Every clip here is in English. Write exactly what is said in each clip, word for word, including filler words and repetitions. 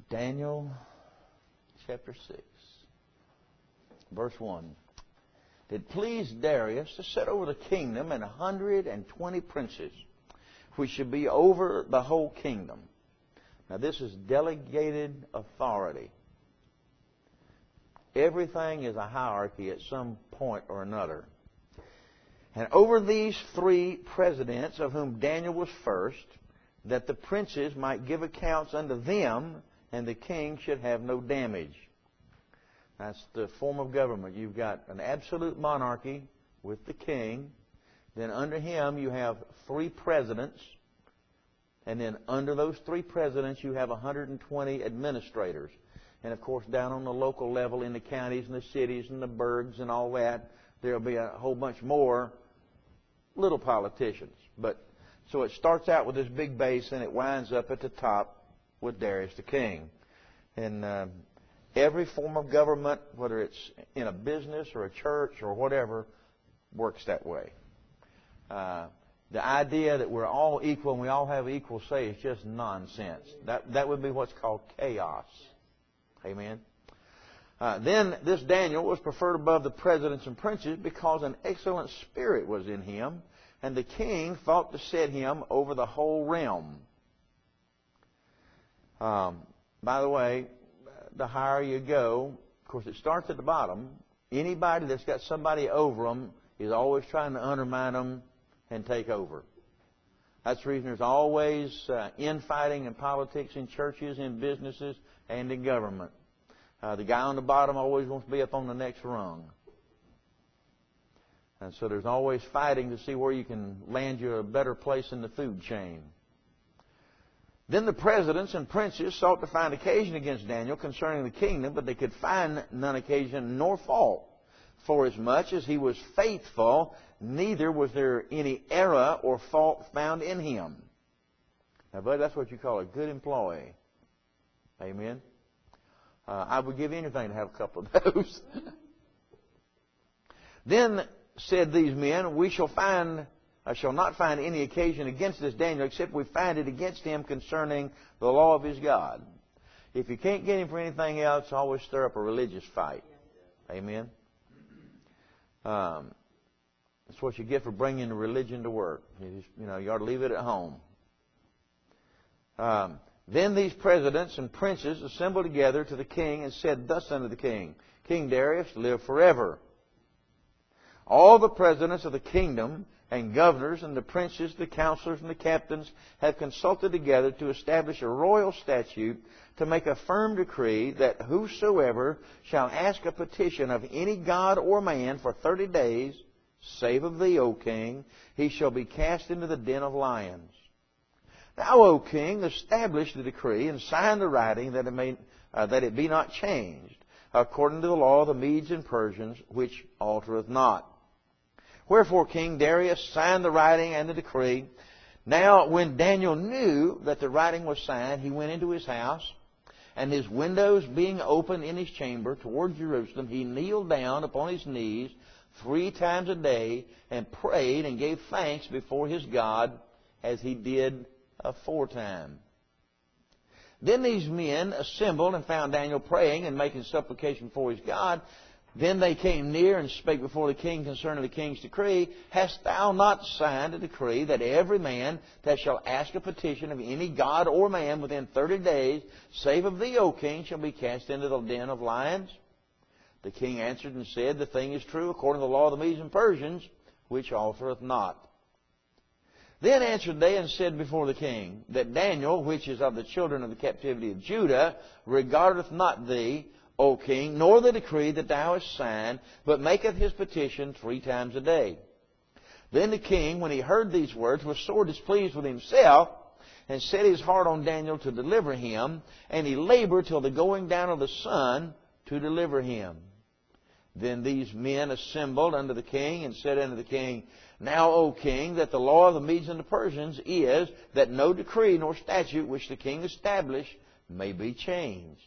Daniel chapter six, verse one. It pleased Darius to set over the kingdom an hundred and twenty princes, which should be over the whole kingdom. Now this is delegated authority. Everything is a hierarchy at some point or another. And over these three presidents, of whom Daniel was first, that the princes might give accounts unto them, and the king should have no damage. That's the form of government. You've got an absolute monarchy with the king. Then under him you have three presidents. And then under those three presidents you have one hundred twenty administrators. And of course down on the local level in the counties and the cities and the burgs and all that, there'll be a whole bunch more little politicians. But so it starts out with this big base and it winds up at the top with Darius the king. And uh, every form of government, whether it's in a business or a church or whatever, works that way. Uh, the idea that we're all equal and we all have equal say is just nonsense. That that would be what's called chaos. Amen. Uh, then this Daniel was preferred above the presidents and princes because an excellent spirit was in him, and the king thought to set him over the whole realm. Um, by the way, the higher you go, of course it starts at the bottom. Anybody that's got somebody over them is always trying to undermine them and take over. That's the reason there's always uh, infighting in politics, in churches, in businesses, and in government. Uh, the guy on the bottom always wants to be up on the next rung. And so there's always fighting to see where you can land you a better place in the food chain. Then the presidents and princes sought to find occasion against Daniel concerning the kingdom, but they could find none occasion nor fault. Forasmuch as he was faithful, neither was there any error or fault found in him. Now, buddy, that's what you call a good employee. Amen. Uh, I would give anything to have a couple of those. Then said these men, we shall find, I shall not find any occasion against this Daniel, except we find it against him concerning the law of his God. If you can't get him for anything else, always stir up a religious fight. Amen. Um, that's what you get for bringing religion to work. You, just, you know, you ought to leave it at home. Um, then these presidents and princes assembled together to the king and said thus unto the king, King Darius, live forever. All the presidents of the kingdom and governors and the princes, the counselors and the captains have consulted together to establish a royal statute to make a firm decree that whosoever shall ask a petition of any god or man for thirty days, save of thee, O king, he shall be cast into the den of lions. Now, O king, establish the decree and sign the writing that it may uh, that it be not changed, according to the law of the Medes and Persians, which altereth not. Wherefore King Darius signed the writing and the decree. Now when Daniel knew that the writing was signed, he went into his house, and his windows being open in his chamber toward Jerusalem, he kneeled down upon his knees three times a day and prayed and gave thanks before his God as he did aforetime. Then these men assembled and found Daniel praying and making supplication for his God. Then they came near and spake before the king concerning the king's decree. Hast thou not signed a decree that every man that shall ask a petition of any god or man within thirty days, save of thee, O king, shall be cast into the den of lions? The king answered and said, the thing is true according to the law of the Medes and Persians, which altereth not. Then answered they and said before the king, that Daniel, which is of the children of the captivity of Judah, regardeth not thee, O king, nor the decree that thou hast signed, but maketh his petition three times a day. Then the king, when he heard these words, was sore displeased with himself, and set his heart on Daniel to deliver him, and he labored till the going down of the sun to deliver him. Then these men assembled unto the king, and said unto the king, Now, O king, that the law of the Medes and the Persians is, that no decree nor statute which the king established may be changed.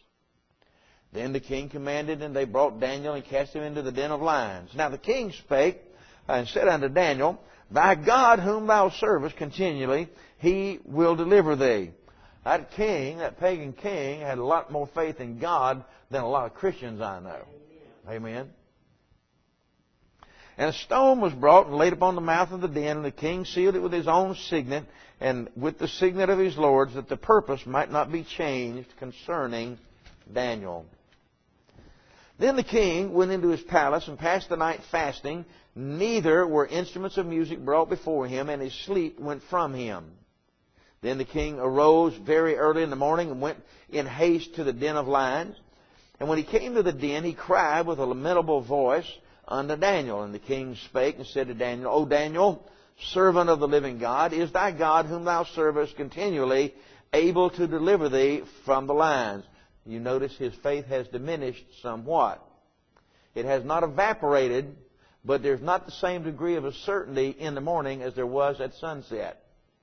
Then the king commanded, and they brought Daniel and cast him into the den of lions. Now the king spake and said unto Daniel, Thy God whom thou servest continually, he will deliver thee. That king, that pagan king, had a lot more faith in God than a lot of Christians I know. Amen. And a stone was brought and laid upon the mouth of the den, and the king sealed it with his own signet and with the signet of his lords, that the purpose might not be changed concerning Daniel. Then the king went into his palace and passed the night fasting. Neither were instruments of music brought before him, and his sleep went from him. Then the king arose very early in the morning and went in haste to the den of lions. And when he came to the den, he cried with a lamentable voice unto Daniel. And the king spake and said to Daniel, O Daniel, servant of the living God, is thy God whom thou servest continually able to deliver thee from the lions? You notice his faith has diminished somewhat. It has not evaporated, but there's not the same degree of a certainty in the morning as there was at sunset.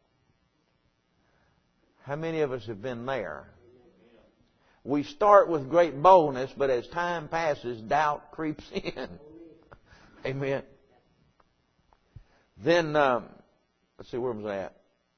How many of us have been there? We start with great boldness, but as time passes, doubt creeps in. Amen. Then, um, let's see, where was I at?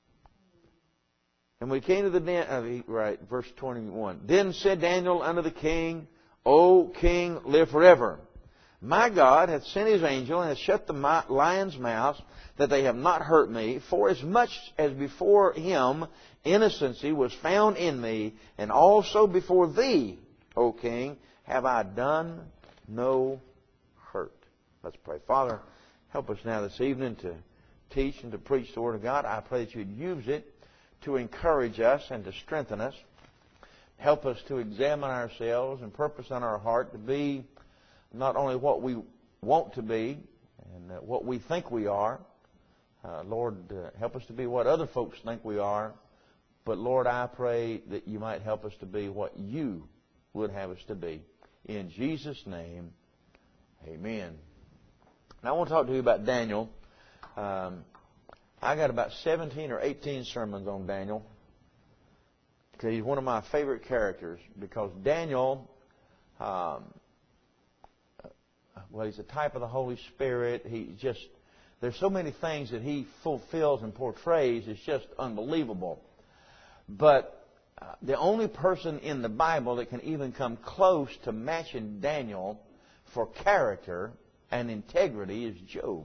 And we came to the den, uh, right, verse twenty-one. Then said Daniel unto the king, O king, live forever. My God hath sent his angel and hath shut the lions' mouths, that they have not hurt me. For as much as before him innocency was found in me, and also before thee, O king, have I done no hurt. Let's pray. Father, help us now this evening to teach and to preach the Word of God. I pray that you'd use it to encourage us and to strengthen us. Help us to examine ourselves and purpose on our heart to be not only what we want to be and uh, what we think we are. Uh, Lord, uh, help us to be what other folks think we are. But Lord, I pray that you might help us to be what you would have us to be. In Jesus' name, amen. Now I want to talk to you about Daniel. Um, I got about seventeen or eighteen sermons on Daniel. Because he's one of my favorite characters. Because Daniel, um, well, he's a type of the Holy Spirit. He just, there's so many things that he fulfills and portrays. It's just unbelievable. But uh, the only person in the Bible that can even come close to matching Daniel for character and integrity is Job.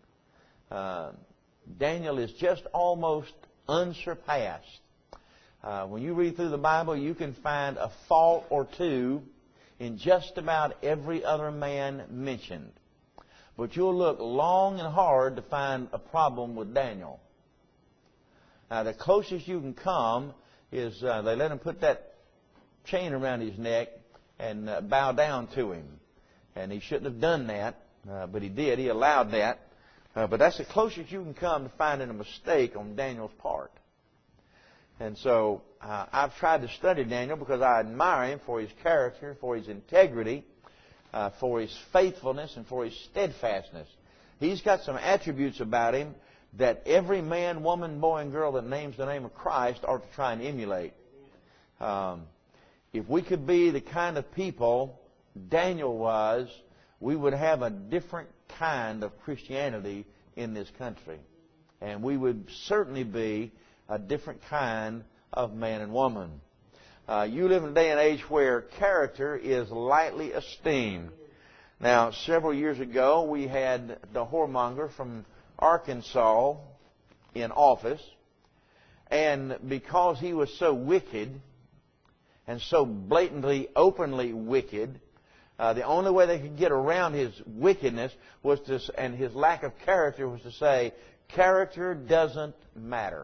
Uh, Daniel is just almost unsurpassed. Uh, when you read through the Bible, you can find a fault or two in just about every other man mentioned. But you'll look long and hard to find a problem with Daniel. Now, the closest you can come is uh, they let him put that chain around his neck and uh, bow down to him. And he shouldn't have done that, uh, but he did. He allowed that. Uh, but that's the closest you can come to finding a mistake on Daniel's part. And so uh, I've tried to study Daniel because I admire him for his character, for his integrity, uh, for his faithfulness, and for his steadfastness. He's got some attributes about him that every man, woman, boy, and girl that names the name of Christ ought to try and emulate. Um, if we could be the kind of people Daniel was, we would have a different kind of Christianity in this country. And we would certainly be a different kind of man and woman. Uh, you live in a day and age where character is lightly esteemed. Now, several years ago, we had the whoremonger from Arkansas in office. And because he was so wicked and so blatantly, openly wicked, uh, the only way they could get around his wickedness was to, and his lack of character was to say, character doesn't matter.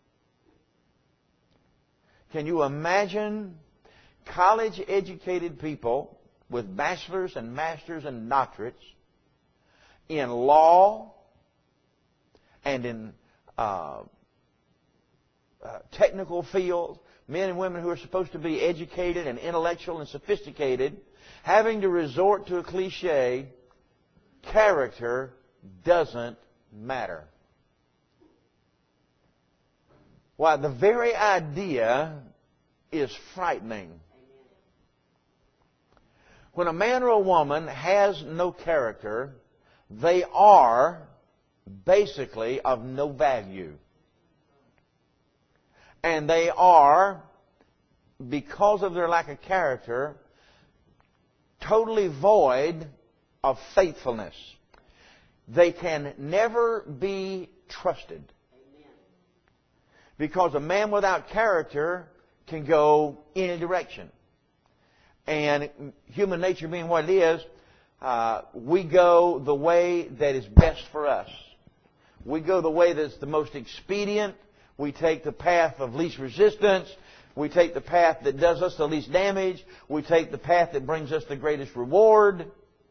Can you imagine college-educated people with bachelors and masters and doctorates in law and in uh, uh, technical fields, men and women who are supposed to be educated and intellectual and sophisticated, having to resort to a cliche, character doesn't matter? Why, the very idea is frightening. When a man or a woman has no character, they are basically of no value. And they are, because of their lack of character, totally void of faithfulness. They can never be trusted. Because a man without character can go any direction. And human nature being what it is, uh, we go the way that is best for us. We go the way that's the most expedient. We take the path of least resistance. We take the path that does us the least damage. We take the path that brings us the greatest reward.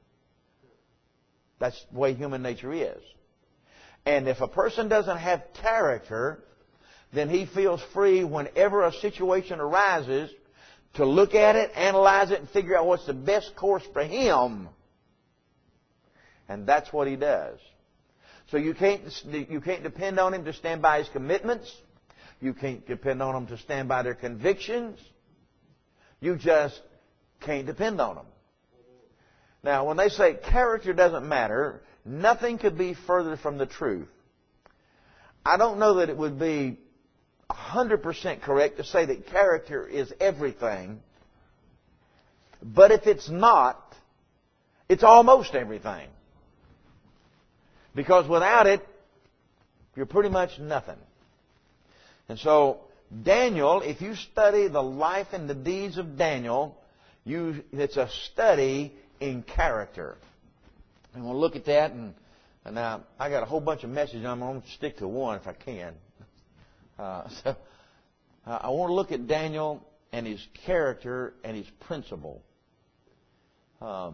That's the way human nature is. And if a person doesn't have character, then he feels free whenever a situation arises to look at it, analyze it, and figure out what's the best course for him. And that's what he does. So you can't, you can't depend on him to stand by his commitments. You can't depend on him to stand by their convictions. You just can't depend on them. Now, when they say character doesn't matter, nothing could be further from the truth. I don't know that it would be one hundred percent correct to say that character is everything. But if it's not, it's almost everything. Because without it, you're pretty much nothing. And so, Daniel, if you study the life and the deeds of Daniel, you, it's a study in character. And we'll look at that. And, and now, I got a whole bunch of messages. I'm going to stick to one if I can. Uh, so, uh, I want to look at Daniel and his character and his principle. Um,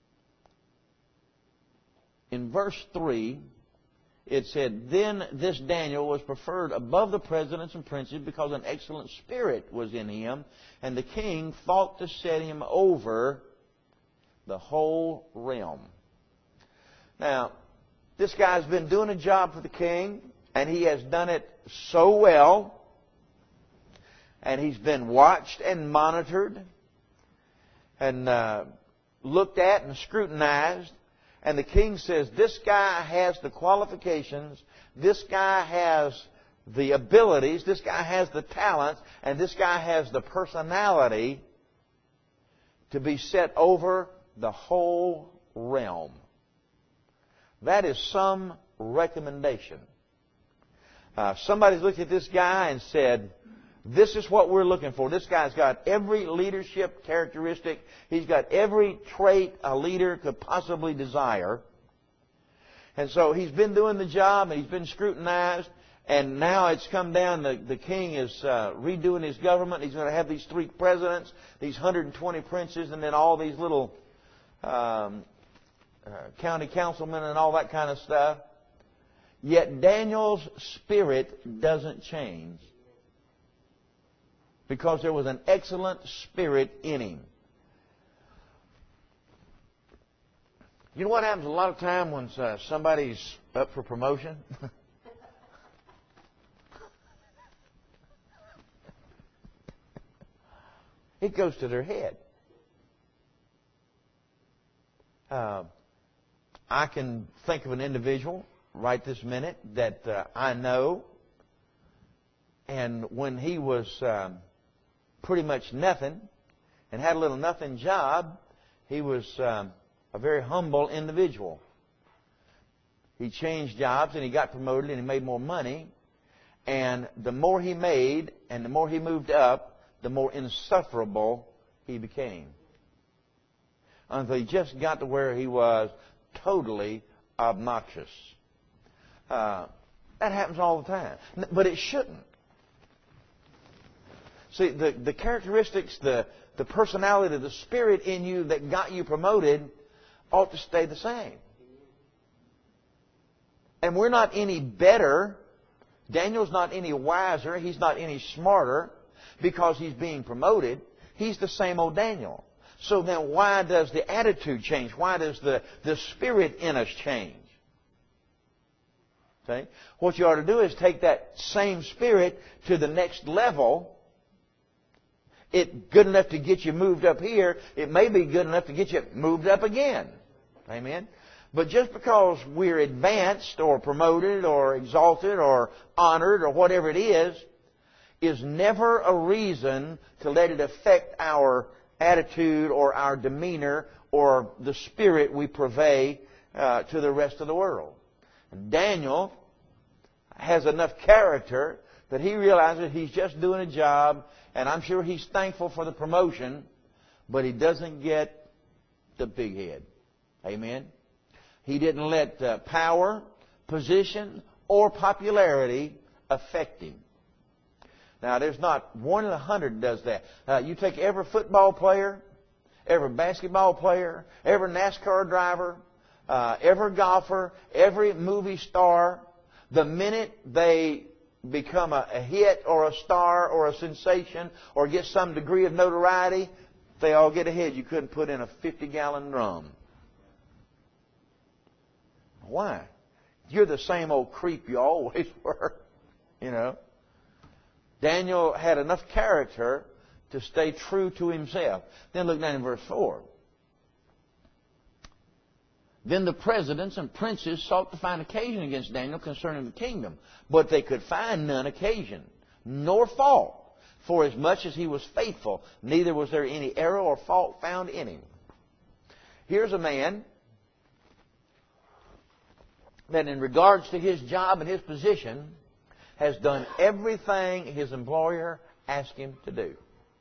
in verse three, it said, "Then this Daniel was preferred above the presidents and princes because an excellent spirit was in him, and the king thought to set him over the whole realm." Now, this guy's been doing a job for the king, and he has done it so well, and he's been watched and monitored and uh, looked at and scrutinized. And the king says, this guy has the qualifications, this guy has the abilities, this guy has the talents, and this guy has the personality to be set over the whole realm. That is some recommendation. Uh, somebody's looked at this guy and said, this is what we're looking for. This guy's got every leadership characteristic. He's got every trait a leader could possibly desire. And so he's been doing the job, and he's been scrutinized. And now it's come down, the, the king is uh, redoing his government. He's going to have these three presidents, these one hundred twenty princes, and then all these little um, uh, county councilmen and all that kind of stuff. Yet Daniel's spirit doesn't change. Because there was an excellent spirit in him. You know what happens a lot of time when uh, somebody's up for promotion? It goes to their head. Uh, I can think of an individual right this minute that uh, I know, and when he was um, pretty much nothing and had a little nothing job, he was um, a very humble individual. He changed jobs and he got promoted and he made more money. And the more he made and the more he moved up, the more insufferable he became. Until he just got to where he was totally obnoxious. Uh, that happens all the time. But it shouldn't. See, the, the characteristics, the, the personality, the spirit in you that got you promoted ought to stay the same. And we're not any better. Daniel's not any wiser. He's not any smarter because he's being promoted. He's the same old Daniel. So then why does the attitude change? Why does the, the spirit in us change? See? What you ought to do is take that same spirit to the next level. It's good enough to get you moved up here. It may be good enough to get you moved up again. Amen? But just because we're advanced or promoted or exalted or honored or whatever it is, is never a reason to let it affect our attitude or our demeanor or the spirit we purvey uh, to the rest of the world. Daniel has enough character that he realizes he's just doing a job, and I'm sure he's thankful for the promotion, but he doesn't get the big head. Amen? He didn't let uh, power, position, or popularity affect him. Now, there's not one in a hundred does that. Uh, you take every football player, every basketball player, every NASCAR driver, uh, every golfer, every movie star, the minute they become a, a hit or a star or a sensation or get some degree of notoriety, they all get ahead. You couldn't put in a fifty-gallon drum. Why? You're the same old creep you always were, you know. Daniel had enough character to stay true to himself. Then look down in verse four. Then the presidents and princes sought to find occasion against Daniel concerning the kingdom, but they could find none occasion, nor fault, for as much as he was faithful, neither was there any error or fault found in him. Here's a man that in regards to his job and his position has done everything his employer asked him to do.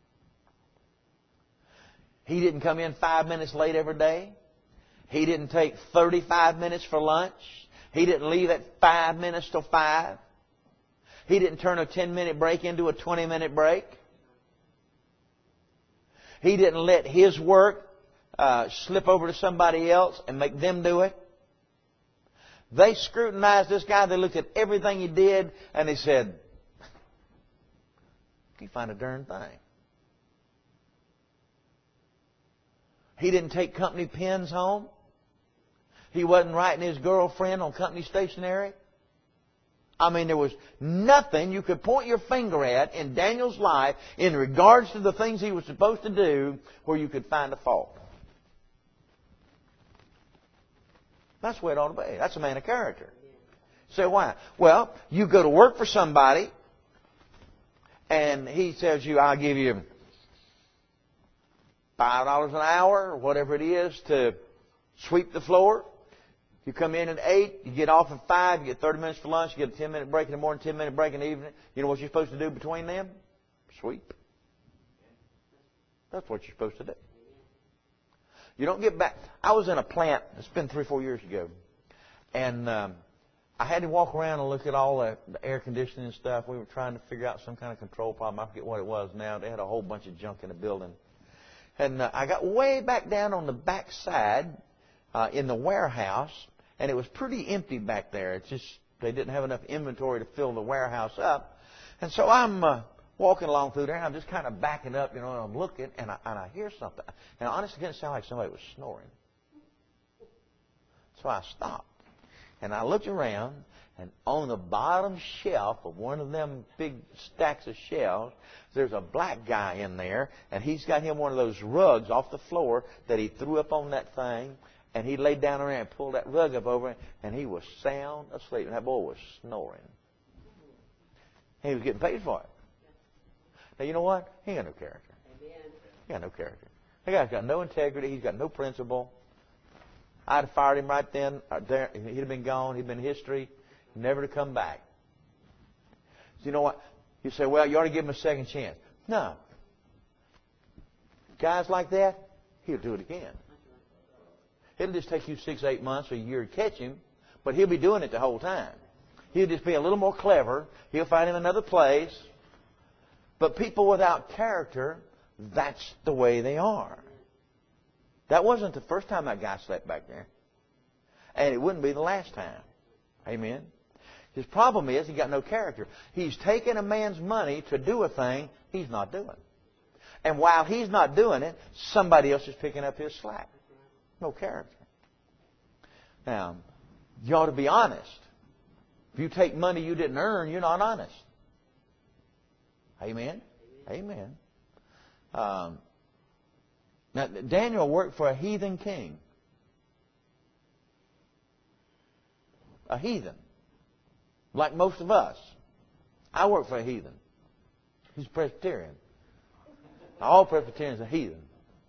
He didn't come in five minutes late every day. He didn't take thirty-five minutes for lunch. He didn't leave at five minutes till five. He didn't turn a ten-minute break into a twenty-minute break. He didn't let his work uh, slip over to somebody else and make them do it. They scrutinized this guy. They looked at everything he did, and they said, "You find a darn thing." He didn't take company pens home. He wasn't writing his girlfriend on company stationery. I mean, there was nothing you could point your finger at in Daniel's life in regards to the things he was supposed to do where you could find a fault. That's the way it ought to be. That's a man of character. So why? Well, you go to work for somebody, and he tells you, "I'll give you five dollars an hour," or whatever it is, to sweep the floor. You come in at eight, you get off at five, you get thirty minutes for lunch, you get a ten-minute break in the morning, ten-minute break in the evening. You know what you're supposed to do between them? Sweep. That's what you're supposed to do. You don't get back. I was in a plant, it's been three or four years ago, and um, I had to walk around and look at all the, the air conditioning and stuff. We were trying to figure out some kind of control problem. I forget what it was now. They had a whole bunch of junk in the building. And uh, I got way back down on the back side uh, in the warehouse, and it was pretty empty back there. It's just they didn't have enough inventory to fill the warehouse up. And so I'm uh, walking along through there, and I'm just kind of backing up, you know, and I'm looking, and I, and I hear something. And honestly, it didn't sound like somebody was snoring. So I stopped, and I looked around, and on the bottom shelf of one of them big stacks of shelves, there's a black guy in there, and he's got him one of those rugs off the floor that he threw up on that thing, and he laid down around and pulled that rug up over him, and he was sound asleep, and that boy was snoring. He was getting paid for it. Now, you know what? He ain't got no character. He got no character. That guy's got no integrity. He's got no principle. I'd have fired him right then. There, he'd have been gone. He'd been history, never to come back. So you know what? You say, well, you ought to give him a second chance. No. Guys like that, he'll do it again. It'll just take you six, eight months or a year to catch him, but he'll be doing it the whole time. He'll just be a little more clever. He'll find him another place. But people without character, that's the way they are. That wasn't the first time that guy slept back there. And it wouldn't be the last time. Amen? His problem is he got no character. He's taking a man's money to do a thing he's not doing. And while he's not doing it, somebody else is picking up his slack. No character. Now, you ought to be honest. If you take money you didn't earn, you're not honest. Amen? Amen. Um, now, Daniel worked for a heathen king. A heathen. Like most of us. I work for a heathen. He's Presbyterian. All Presbyterians are heathen.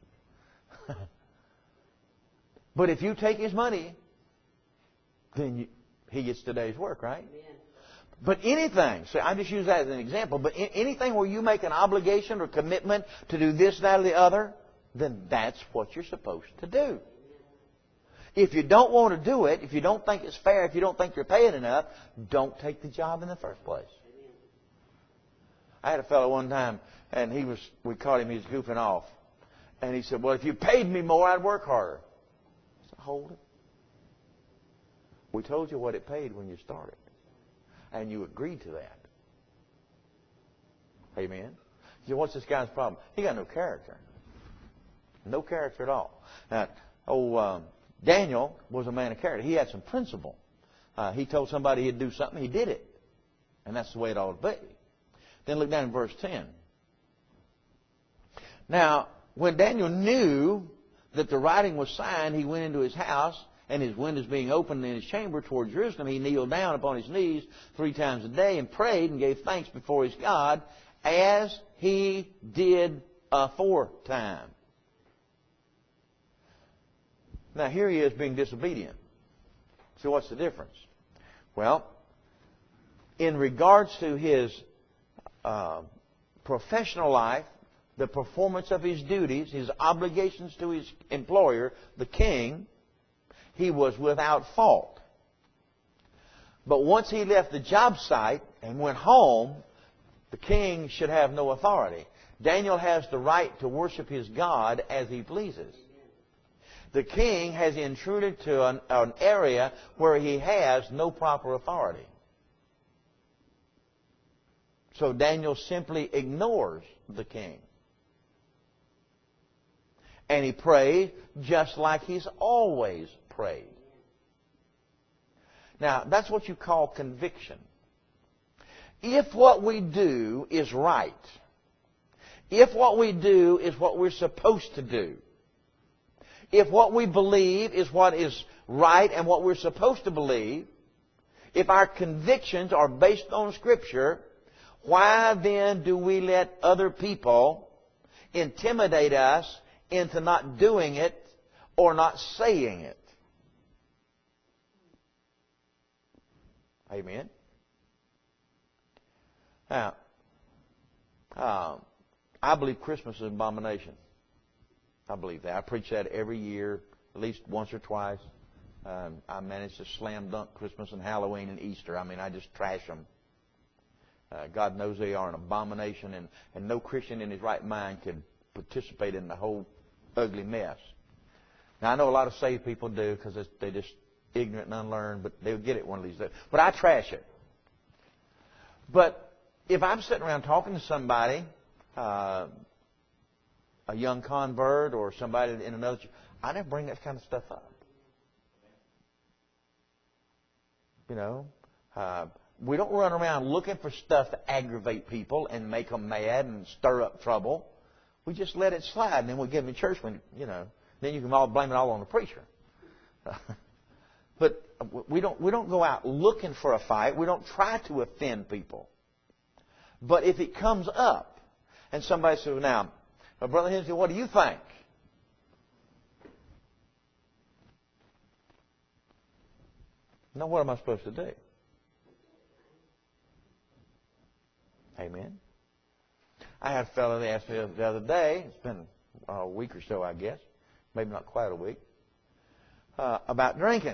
But if you take his money, then you, he gets today's work, right? Amen. But anything, so I just use that as an example, but anything where you make an obligation or commitment to do this, that, or the other, then that's what you're supposed to do. If you don't want to do it, if you don't think it's fair, if you don't think you're paying enough, don't take the job in the first place. I had a fellow one time, and he was, we caught him, he was goofing off. And he said, well, if you paid me more, I'd work harder. I said, hold it. We told you what it paid when you started. And you agreed to that. Amen? You know, what's this guy's problem? He got no character. No character at all. Now, oh, um, Daniel was a man of character. He had some principle. Uh, he told somebody he'd do something, he did it. And that's the way it ought to be. Then look down in verse ten. Now, when Daniel knew that the writing was signed, he went into his house, and his windows being opened in his chamber toward Jerusalem, he kneeled down upon his knees three times a day and prayed and gave thanks before his God, as he did aforetime. Now, here he is being disobedient. So what's the difference? Well, in regards to his uh, professional life, the performance of his duties, his obligations to his employer, the king, he was without fault. But once he left the job site and went home, the king should have no authority. Daniel has the right to worship his God as he pleases. The king has intruded to an, an area where he has no proper authority. So Daniel simply ignores the king. And he prays just like he's always prayed. Now, that's what you call conviction. If what we do is right, if what we do is what we're supposed to do, if what we believe is what is right and what we're supposed to believe, if our convictions are based on Scripture, why then do we let other people intimidate us into not doing it or not saying it? Amen? Now, um, I believe Christmas is an abomination. I believe that. I preach that every year, at least once or twice. Um, I manage to slam dunk Christmas and Halloween and Easter. I mean, I just trash them. Uh, God knows they are an abomination, and, and no Christian in his right mind could participate in the whole ugly mess. Now, I know a lot of saved people do because they're just ignorant and unlearned, but they'll get it one of these days. But I trash it. But if I'm sitting around talking to somebody, uh, a young convert or somebody in another church, I never bring that kind of stuff up. You know, uh, we don't run around looking for stuff to aggravate people and make them mad and stir up trouble. We just let it slide, and then we give them in church when, you know, then you can all blame it all on the preacher. But we don't, we don't go out looking for a fight. We don't try to offend people. But if it comes up, and somebody says, now, Brother Hensley, what do you think? Now, what am I supposed to do? Amen. I had a fellow that asked me the other day, it's been a week or so, I guess, maybe not quite a week, uh, about drinking.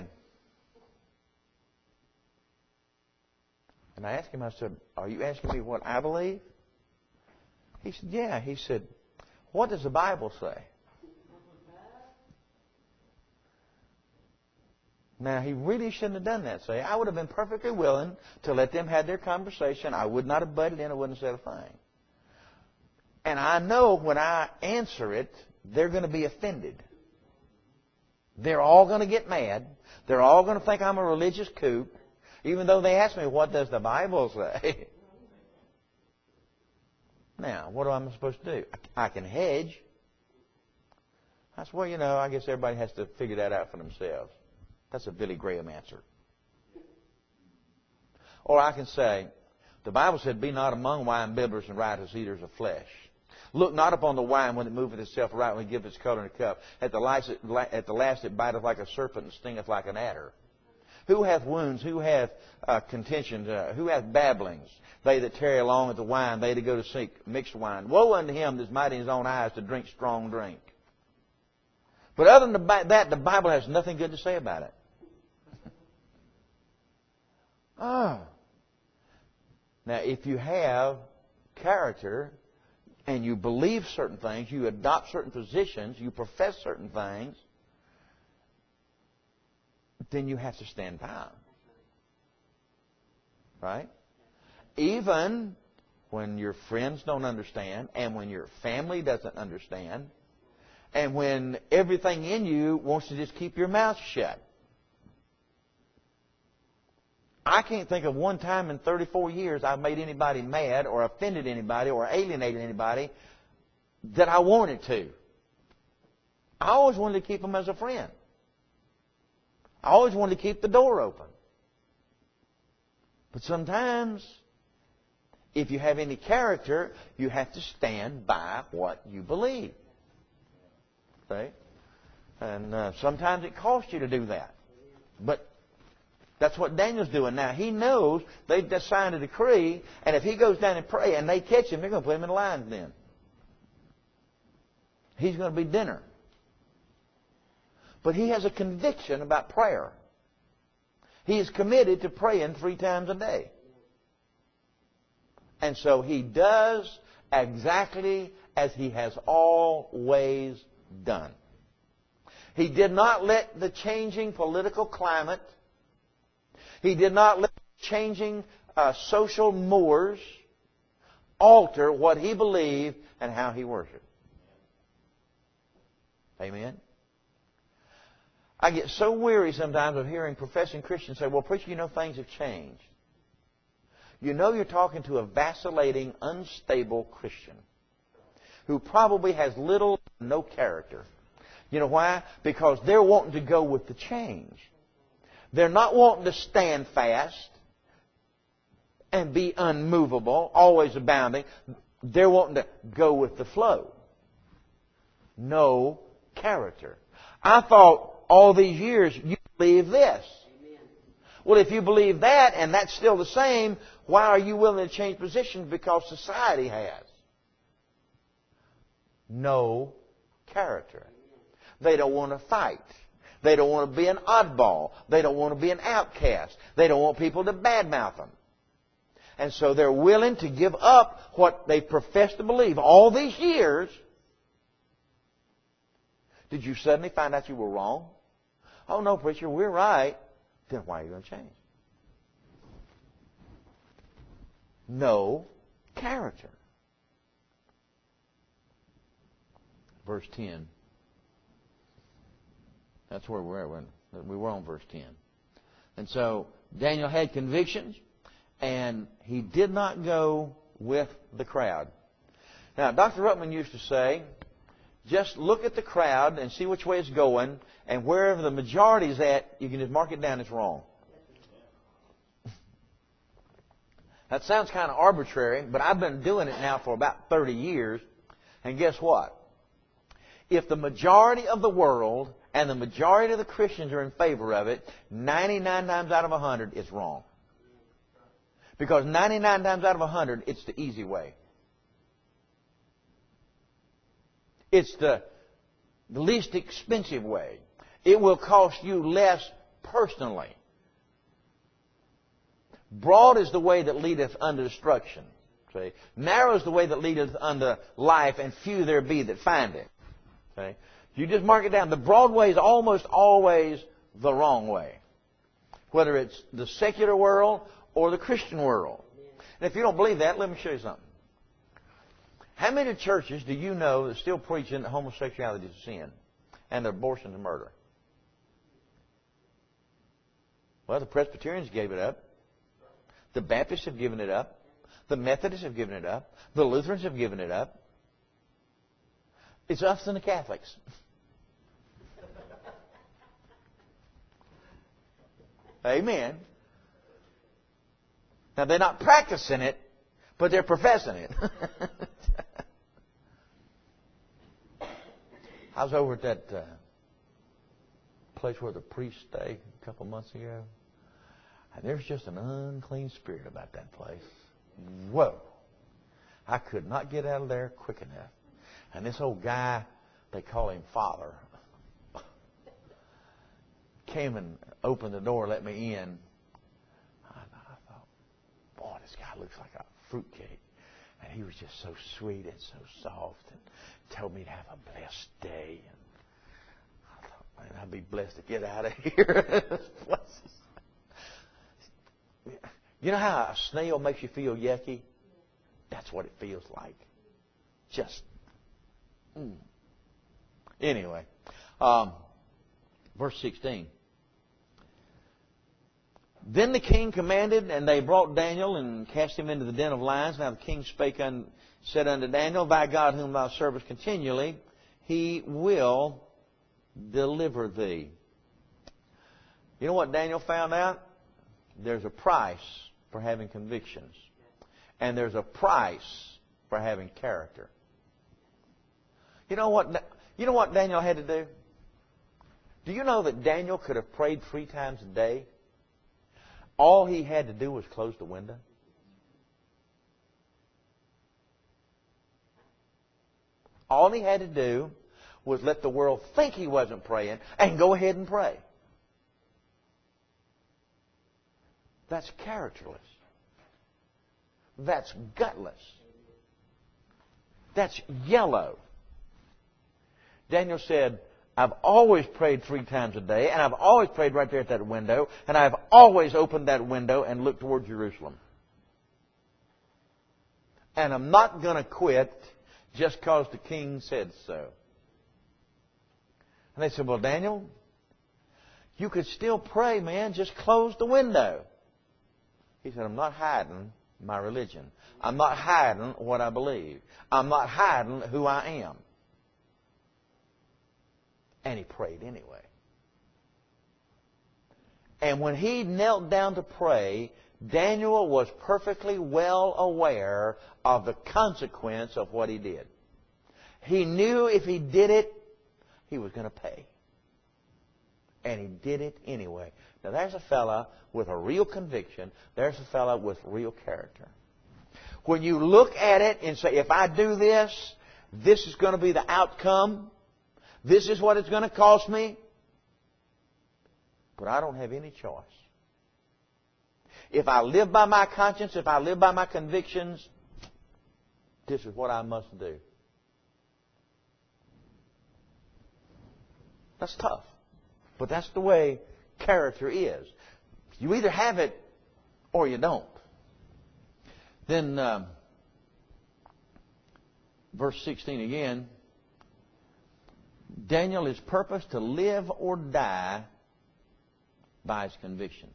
And I asked him, I said, are you asking me what I believe? He said, yeah. He said, what does the Bible say? Now, he really shouldn't have done that. Say, I would have been perfectly willing to let them have their conversation. I would not have butted in. I wouldn't have said a thing. And I know when I answer it, they're going to be offended. They're all going to get mad. They're all going to think I'm a religious kook, even though they ask me, what does the Bible say? Now, what am I supposed to do? I can hedge. I said, well, you know, I guess everybody has to figure that out for themselves. That's a Billy Graham answer. Or I can say, The Bible said, be not among wine bibblers and riotous eaters of flesh. Look not upon the wine when it moveth itself right, when it giveth its color in a cup. At the last it, at the last it biteth like a serpent and stingeth like an adder. Who hath wounds? Who hath uh, contentions? Uh, who hath babblings? They that tarry along at the wine, they that go to seek mixed wine. Woe unto him that is mighty in his own eyes to drink strong drink. But other than that, the Bible has nothing good to say about it. Oh. Now, if you have character and you believe certain things, you adopt certain positions, you profess certain things, then you have to stand by them. Right? Even when your friends don't understand, and when your family doesn't understand, and when everything in you wants to just keep your mouth shut. I can't think of one time in thirty-four years I've made anybody mad or offended anybody or alienated anybody that I wanted to. I always wanted to keep them as a friend. I always wanted to keep the door open. But sometimes, if you have any character, you have to stand by what you believe. Okay? And uh, sometimes it costs you to do that. But that's what Daniel's doing now. He knows they've just signed a decree, and if he goes down and pray and they catch him, they're going to put him in the lion's den. He's going to be dinner. But he has a conviction about prayer. He is committed to praying three times a day. And so he does exactly as he has always done. He did not let the changing political climate, he did not let changing uh, social mores alter what he believed and how he worshiped. Amen? I get so weary sometimes of hearing professing Christians say, well, preacher, you know, things have changed. You know you're talking to a vacillating, unstable Christian who probably has little or no character. You know why? Because they're wanting to go with the change. They're not wanting to stand fast and be unmovable, always abounding. They're wanting to go with the flow. No character. I thought all these years you believe this. Amen. Well, if you believe that and that's still the same, why are you willing to change positions? Because society has. No character. They don't want to fight. They don't want to be an oddball. They don't want to be an outcast. They don't want people to badmouth them. And so they're willing to give up what they profess to believe all these years. Did you suddenly find out you were wrong? Oh, no, preacher, we're right. Then why are you going to change? No character. Verse ten. That's where we're at. We were on verse ten. And so Daniel had convictions, and he did not go with the crowd. Now, Doctor Ruttman used to say, just look at the crowd and see which way it's going, and wherever the majority is at, you can just mark it down, it's wrong. That sounds kind of arbitrary, but I've been doing it now for about thirty years, and guess what? If the majority of the world and the majority of the Christians are in favor of it, ninety-nine times out of one hundred, it's wrong. Because ninety-nine times out of one hundred, it's the easy way. It's the, the least expensive way. It will cost you less personally. Broad is the way that leadeth unto destruction. See? Narrow is the way that leadeth unto life, and few there be that find it. See? You just mark it down. The broad way is almost always the wrong way. Whether it's the secular world or the Christian world. And if you don't believe that, let me show you something. How many churches do you know that still preaching that homosexuality is a sin and that abortion is murder? Well, the Presbyterians gave it up. The Baptists have given it up. The Methodists have given it up. The Lutherans have given it up. It's us and the Catholics. Amen. Now, they're not practicing it, but they're professing it. I was over at that uh, place where the priests stay a couple months ago. And there's just an unclean spirit about that place. Whoa. I could not get out of there quick enough. And this old guy, they call him Father, came and opened the door and let me in. I thought, boy, this guy looks like a fruitcake. And he was just so sweet and so soft and told me to have a blessed day. And I thought, man, I'd be blessed to get out of here. You know how a snail makes you feel yucky? That's what it feels like. Just, mm. Anyway, um, verse sixteen. Then the king commanded, and they brought Daniel and cast him into the den of lions. Now the king spake and said unto Daniel, Thy God whom thou servest continually, he will deliver thee. You know what Daniel found out? There's a price for having convictions. And there's a price for having character. You know what, you know what Daniel had to do? Do you know that Daniel could have prayed three times a day? All he had to do was close the window. All he had to do was let the world think he wasn't praying and go ahead and pray. That's characterless. That's gutless. That's yellow. Daniel said, I've always prayed three times a day, and I've always prayed right there at that window, and I've always opened that window and looked toward Jerusalem. And I'm not going to quit just because the king said so. And they said, well, Daniel, you could still pray, man. Just close the window. He said, I'm not hiding my religion. I'm not hiding what I believe. I'm not hiding who I am. And he prayed anyway. And when he knelt down to pray, Daniel was perfectly well aware of the consequence of what he did. He knew if he did it, he was going to pay. And he did it anyway. Now there's a fella with a real conviction. There's a fella with real character. When you look at it and say, if I do this, this is going to be the outcome. This is what it's going to cost me. But I don't have any choice. If I live by my conscience, if I live by my convictions, this is what I must do. That's tough. But that's the way character is. You either have it or you don't. Then, um, verse sixteen again. Daniel is purposed to live or die by his convictions.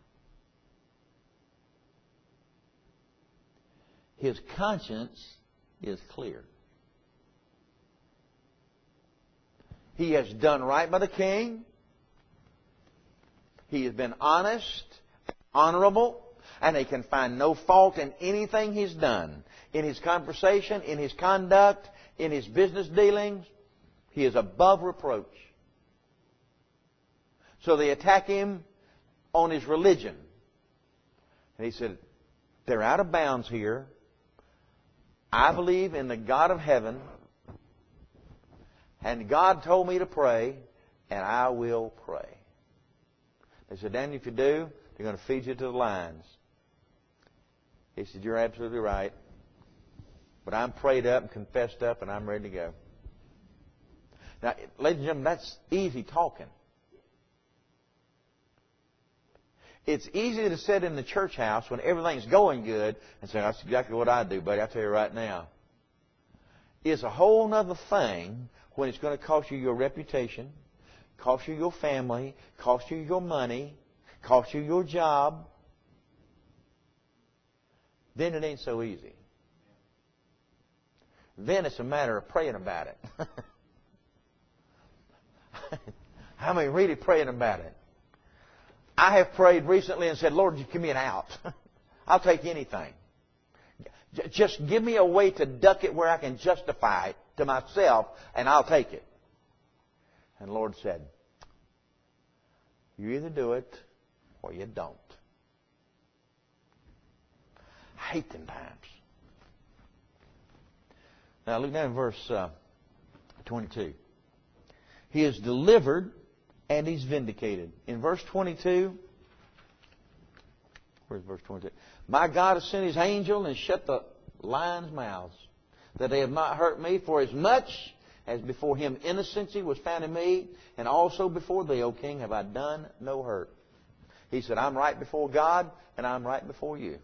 His conscience is clear. He has done right by the king. He has been honest, honorable, and he can find no fault in anything he's done. In his conversation, in his conduct, in his business dealings, he is above reproach. So they attack him on his religion. And he said, they're out of bounds here. I believe in the God of heaven. And God told me to pray, and I will pray. They said, Daniel, if you do, they're going to feed you to the lions. He said, you're absolutely right. But I'm prayed up and confessed up, and I'm ready to go. Now, ladies and gentlemen, that's easy talking. It's easy to sit in the church house when everything's going good and say, that's exactly what I do, buddy. I'll tell you right now. It's a whole other thing when it's going to cost you your reputation, cost you your family, cost you your money, cost you your job. Then it ain't so easy. Then it's a matter of praying about it. How many really praying about it? I have prayed recently and said, Lord, give me an out. I'll take anything. Just give me a way to duck it where I can justify it to myself, and I'll take it. And the Lord said, you either do it or you don't. I hate them times. Now look down in verse uh, twenty-two. He is delivered and he's vindicated. In verse twenty-two, where's verse twenty-two? My God has sent His angel and shut the lions' mouths, that they have not hurt me, for as much as before Him innocency was found in me, and also before thee, O King, have I done no hurt. He said, I'm right before God, and I'm right before you.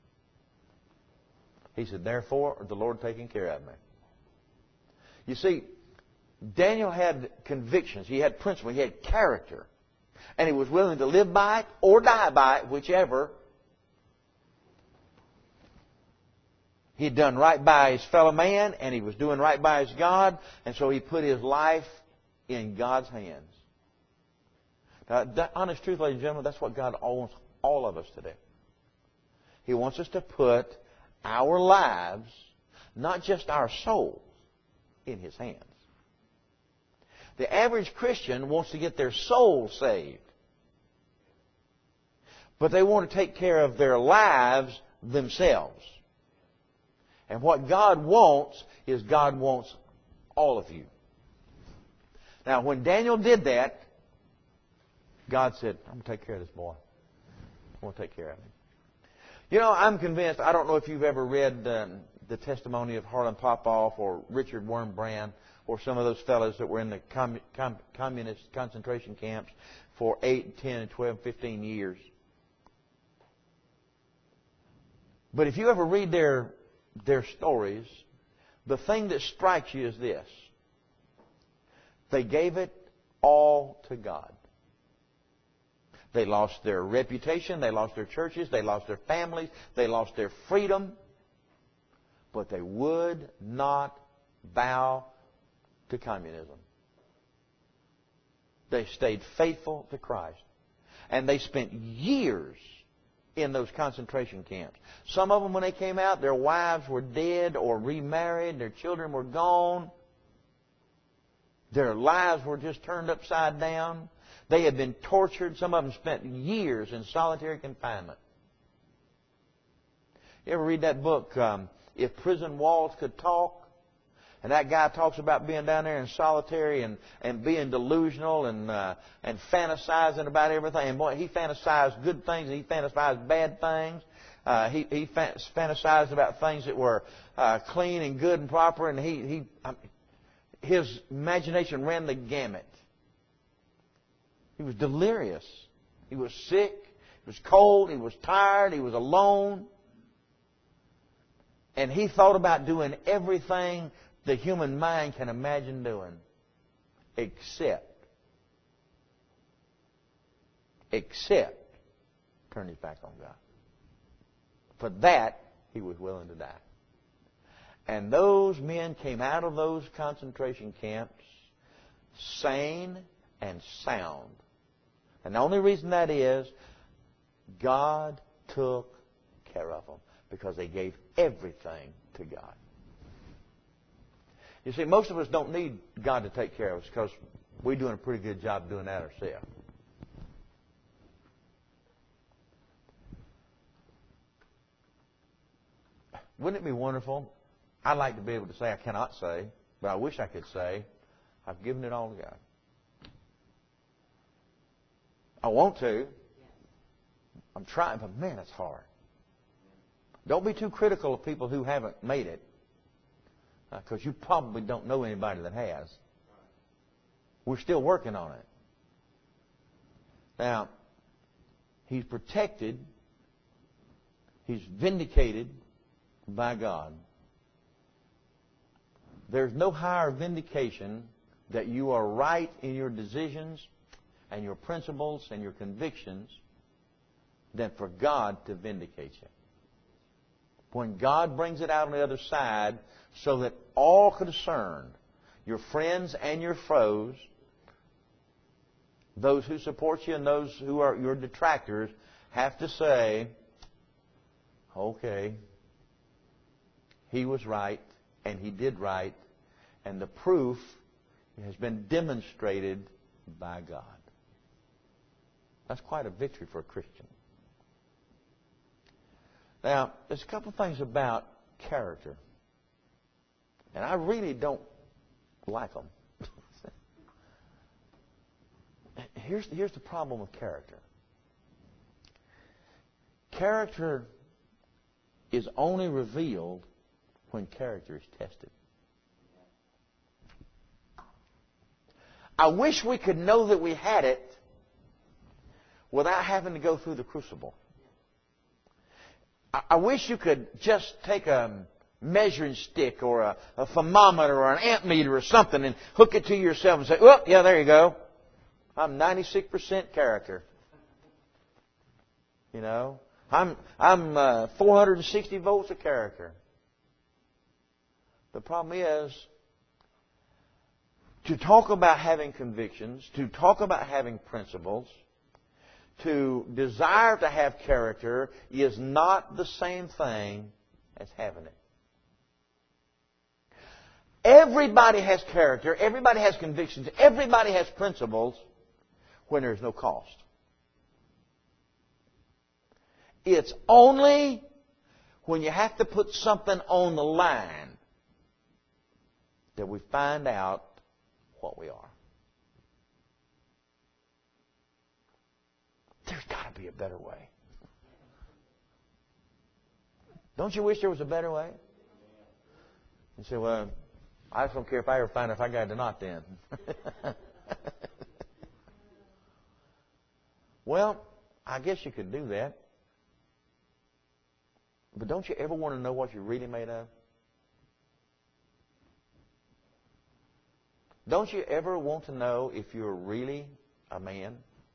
He said, therefore, the Lord taking care of me. You see, Daniel had convictions. He had principle. He had character. And he was willing to live by it or die by it, whichever. He'd done right by his fellow man, and he was doing right by his God, and so he put his life in God's hands. Now, the honest truth, ladies and gentlemen, that's what God wants all of us to do. He wants us to put our lives, not just our souls, in His hands. The average Christian wants to get their soul saved, but they want to take care of their lives themselves. And what God wants is God wants all of you. Now, when Daniel did that, God said, I'm going to take care of this boy. I'm going to take care of him. You know, I'm convinced, I don't know if you've ever read um, the testimony of Harlan Popoff or Richard Wurmbrand or some of those fellows that were in the com- com- communist concentration camps for eight, ten, twelve, fifteen years. But if you ever read their, their stories, the thing that strikes you is this. They gave it all to God. They lost their reputation, they lost their churches, they lost their families, they lost their freedom, but they would not bow to communism. They stayed faithful to Christ. And they spent years in those concentration camps. Some of them, when they came out, their wives were dead or remarried, their children were gone. Their lives were just turned upside down. They had been tortured. Some of them spent years in solitary confinement. You ever read that book, um, If Prison Walls Could Talk? And that guy talks about being down there in solitary and, and being delusional and uh, and fantasizing about everything. And boy, he fantasized good things and he fantasized bad things. Uh, he he fantasized about things that were uh, clean and good and proper. And he he um, his imagination ran the gamut. He was delirious. He was sick. He was cold. He was tired. He was alone. And he thought about doing everything the human mind can imagine doing, except, except turn his back on God. For that, he was willing to die. And those men came out of those concentration camps sane and sound. And the only reason that is, God took care of them because they gave everything to God. You see, most of us don't need God to take care of us because we're doing a pretty good job doing that ourselves. Wouldn't it be wonderful? I'd like to be able to say, I cannot say, but I wish I could say, I've given it all to God. I want to. I'm trying, but man, it's hard. Don't be too critical of people who haven't made it, because you probably don't know anybody that has. We're still working on it. Now, he's protected. He's vindicated by God. There's no higher vindication that you are right in your decisions and your principles and your convictions than for God to vindicate you. When God brings it out on the other side so that all concerned, your friends and your foes, those who support you and those who are your detractors, have to say, Okay, he was right, and he did right, and the proof has been demonstrated by God. That's quite a victory for a Christian. Now, there's a couple of things about character, and I really don't like them. here's, here's the problem with character. Character is only revealed when character is tested. I wish we could know that we had it without having to go through the crucible. I, I wish you could just take a measuring stick or a, a thermometer or an amp meter or something and hook it to yourself and say, well, yeah, there you go. I'm ninety-six percent character. You know, I'm I'm uh, four hundred sixty volts of character. The problem is, to talk about having convictions, to talk about having principles, to desire to have character is not the same thing as having it. Everybody has character, everybody has convictions, everybody has principles when there's no cost. It's only when you have to put something on the line that we find out what we are. There's got to be a better way. Don't you wish there was a better way? You say, well, I just don't care if I ever find it if I got it or not then. Well, I guess you could do that. But don't you ever want to know what you're really made of? Don't you ever want to know if you're really a man?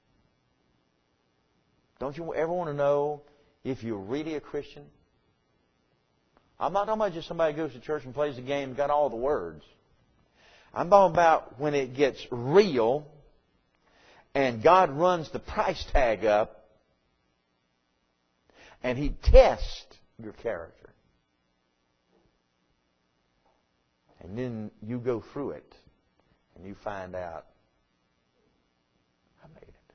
Don't you ever want to know if you're really a Christian? I'm not talking about just somebody who goes to church and plays the game and got all the words. I'm talking about when it gets real and God runs the price tag up and He tests your character. And then you go through it and you find out, I made it.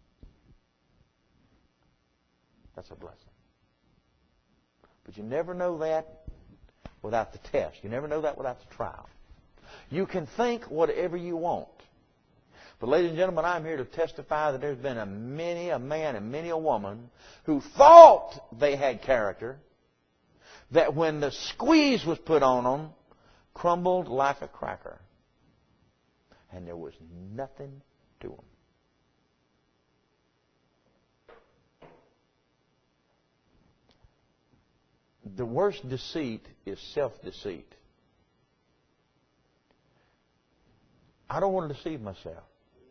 That's a blessing. But you never know that without the test. You never know that without the trial. You can think whatever you want. But ladies and gentlemen, I'm here to testify that there's been a many a man and many a woman who thought they had character, that when the squeeze was put on them, crumbled like a cracker. And there was nothing to them. The worst deceit is self-deceit. I don't want to deceive myself.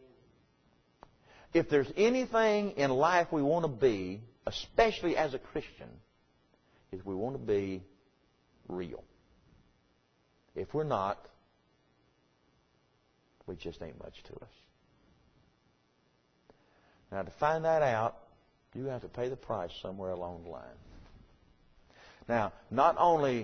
If there's anything in life we want to be, especially as a Christian, is we want to be real. If we're not, we just ain't much to us. Now, to find that out, you have to pay the price somewhere along the line. Now, not only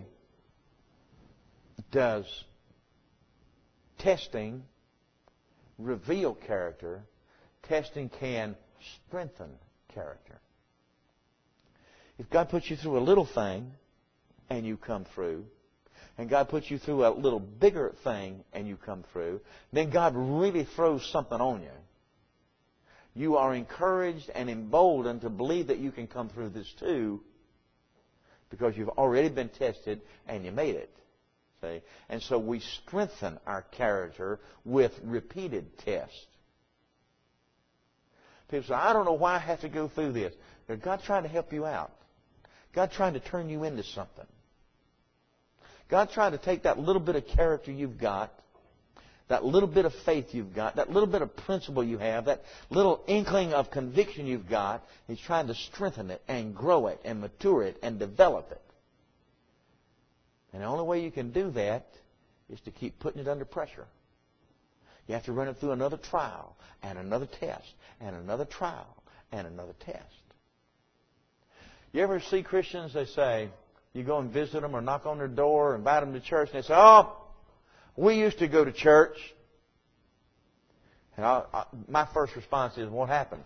does testing reveal character, testing can strengthen character. If God puts you through a little thing and you come through, and God puts you through a little bigger thing and you come through, then God really throws something on you. You are encouraged and emboldened to believe that you can come through this too, because you've already been tested and you made it. See? And so we strengthen our character with repeated tests. People say, I don't know why I have to go through this. But God's trying to help you out. God's trying to turn you into something. God's trying to take that little bit of character you've got, that little bit of faith you've got, that little bit of principle you have, that little inkling of conviction you've got. He's trying to strengthen it and grow it and mature it and develop it. And the only way you can do that is to keep putting it under pressure. You have to run it through another trial and another test and another trial and another test. You ever see Christians, they say, you go and visit them or knock on their door or invite them to church, and they say, oh, we used to go to church. And I, I, my first response is, what happened?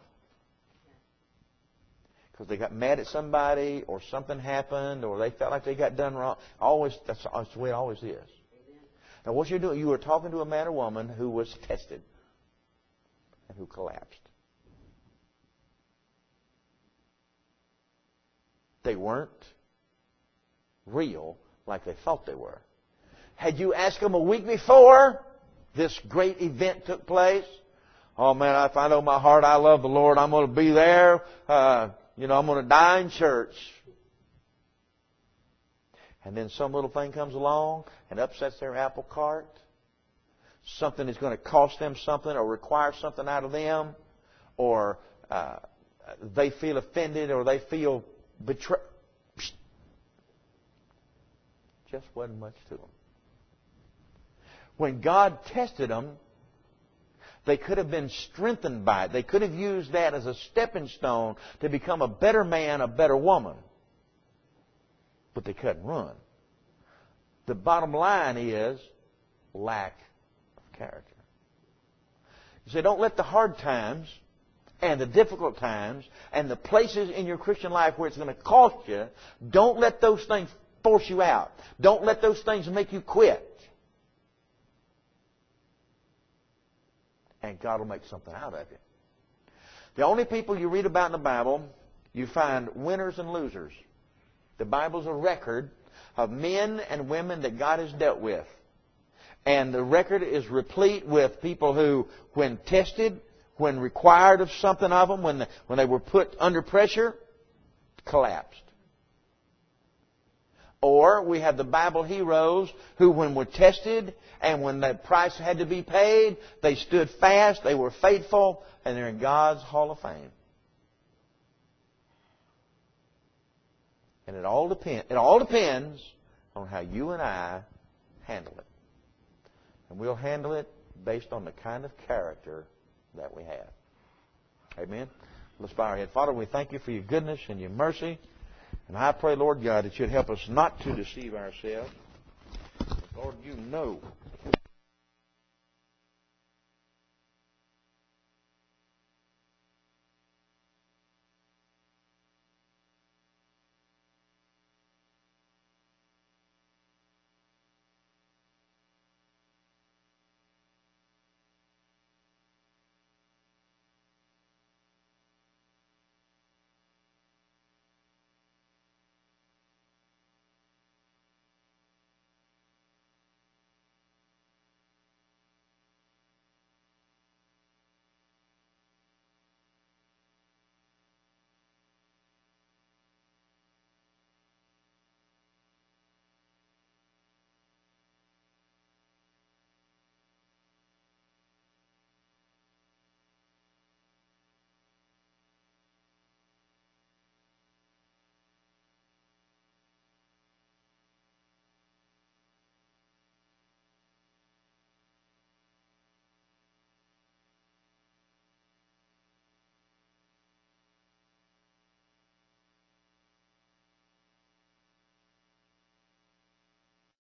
Because they got mad at somebody or something happened or they felt like they got done wrong. Always, that's, that's the way it always is. Now what you're doing, you were talking to a man or woman who was tested and who collapsed. They weren't real like they thought they were. Had you asked them a week before this great event took place, oh man, if I know my heart, I love the Lord, I'm going to be there, uh, you know, I'm going to die in church. And then some little thing comes along and upsets their apple cart. Something is going to cost them something or require something out of them. Or uh, they feel offended or they feel betrayed. Just wasn't much to them. When God tested them, they could have been strengthened by it. They could have used that as a stepping stone to become a better man, a better woman. But they couldn't run. The bottom line is lack of character. You say, don't let the hard times and the difficult times and the places in your Christian life where it's going to cost you, don't let those things force you out. Don't let those things make you quit. And God will make something out of you. The only people you read about in the Bible, you find winners and losers. The Bible's a record of men and women that God has dealt with. And the record is replete with people who, when tested, when required of something of them, when, the, when they were put under pressure, collapsed. Or we have the Bible heroes who, when were tested and when the price had to be paid, they stood fast, they were faithful, and they're in God's Hall of Fame. And it all depends. It all depends on how you and I handle it. And we'll handle it based on the kind of character that we have. Amen? Let's bow our head. Father, we thank you for your goodness and your mercy. And I pray, Lord God, that you'd help us not to deceive ourselves. Lord, you know